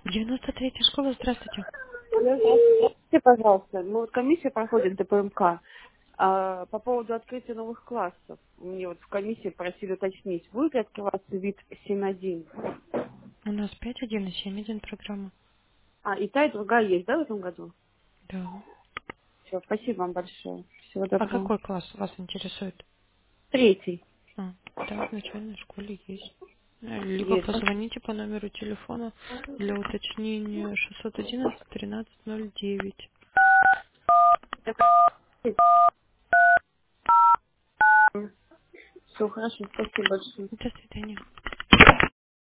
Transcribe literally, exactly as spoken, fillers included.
девяносто третья школа, здравствуйте. Алло, здравствуйте, пожалуйста. Мы вот комиссия проходит ДПМК а, по поводу открытия новых классов. Мне вот в комиссии просили уточнить, будет ли открываться вид семь один. У нас пять один и семь один программа. А, и та, и другая есть, да, в этом году? Да. Все, спасибо вам большое. Всего А доброго. какой класс вас интересует? Третий. А, да, в начальной школе есть. Э, Либо Есть, да? позвоните по номеру телефона для уточнения шестьсот одиннадцать тринадцать ноль девять. Все, хорошо, спасибо большое. До свидания.